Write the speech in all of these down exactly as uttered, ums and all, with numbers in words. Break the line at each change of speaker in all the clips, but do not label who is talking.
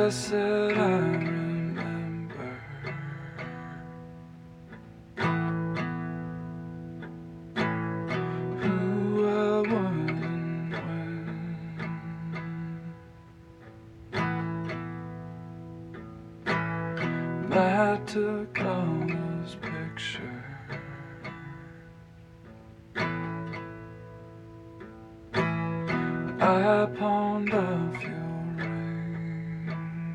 guess that I remember who I was and when I took all those pictures. I pawned off your rings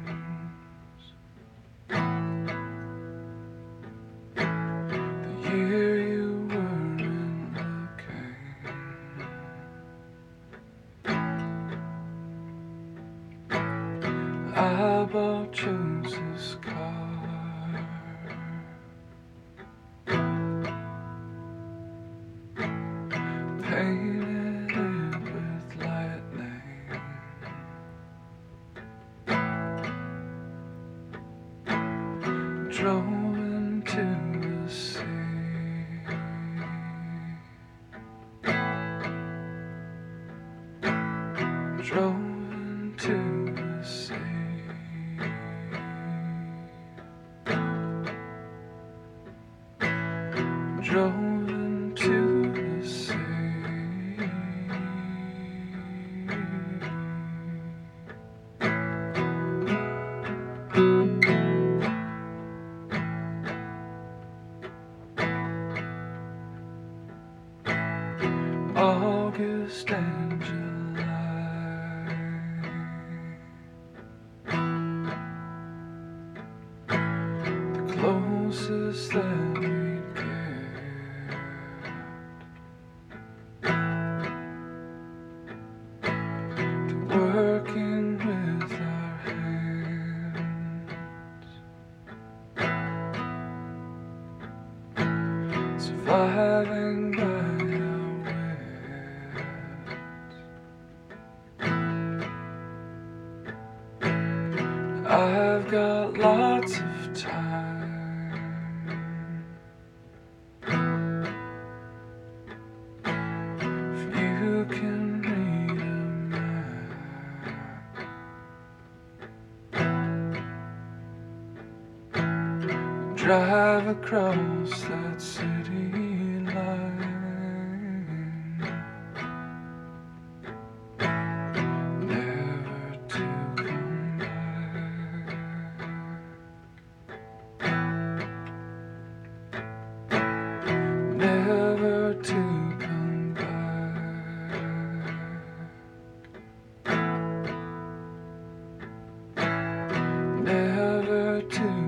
the year you weren't looking. I bought Joseph's car, painted it with lightning, drove into the sea, drove into the sea, drove into the sea. August and July, the closest that we'd get to working with our hands, surviving by our wits. I've got lots of time if you can read a map, drive across that city line, never to come back, never to come back, never to